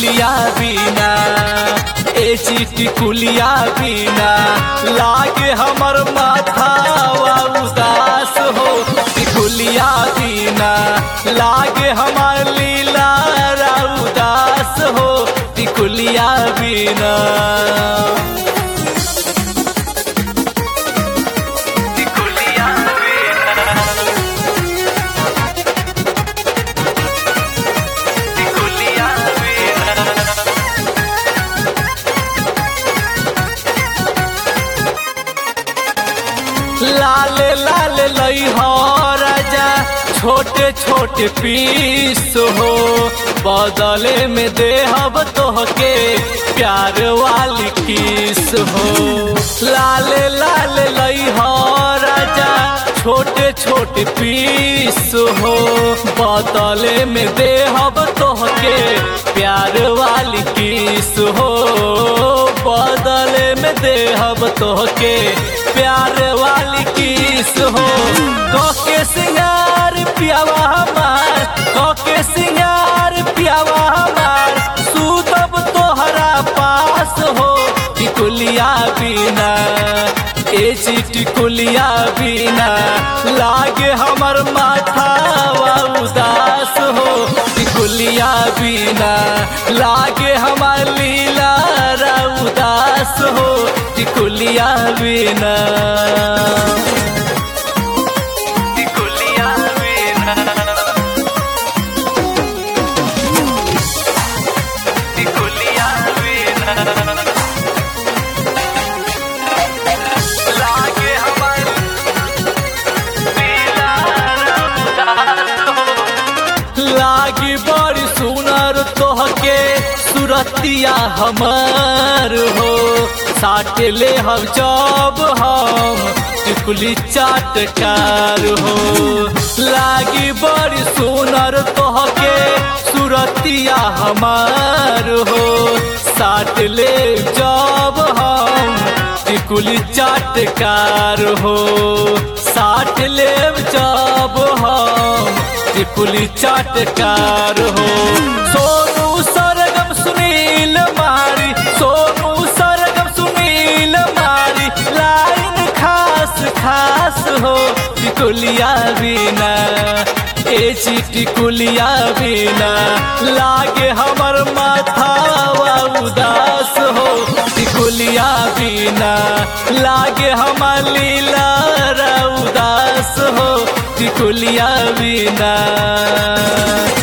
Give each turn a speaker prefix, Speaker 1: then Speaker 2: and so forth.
Speaker 1: टिकुलिया बिना, ए टिकुलिया बिना लागे हमर माथावा उदास हो। टिकुलिया बिना लागे हमार लीला उदास हो। टिकुलिया बिना लाल लाल लई हो राजा छोटे छोटे पीस हो। बदले में देहब तोहके प्यार वाली किस हो। लाल लाल लई हो राजा छोटे छोटे पीस हो। बदले में देहब तोहके प्यार वाली किस हो। बदले में देहब तोहके प्यार वाली किस हो। कोके सिंगार पियावा हमार, कोके सिंगार पियावा हमार, सूतब तोहरा पास हो। टिकुलिया बिना, ए टिकुलिया बिना लागे हमर माथावा उदास हो। टिकुलिया बिना लागे हमार लीला उदास हो। टिकुलिया बिना, टिकुलिया बिना, टिकुलिया बिना लागे हमार लीला उदास हो। लागी बड़ी सुनर तोहके सुरतिया हमार हो। साट ले हम जब हम टिकुली चाटकार हो। लागी बड़ी सुनर तोहके सुरतिया हमार हो। साट ले जब हम टिकुली चाटकार हो। साट ले जब हम टिकुली चाटकार हो। सोनू सरगम सुनील मारी, सोनू सरगम सुनील मारी लाइन खास खास हो। टिकुलिया बिना, ए टिकुलिया बिना लागे हमर माथावा उदास हो। टिकुलिया बिना लागे हमार लीला उदास हो। टिकुलिया बिना।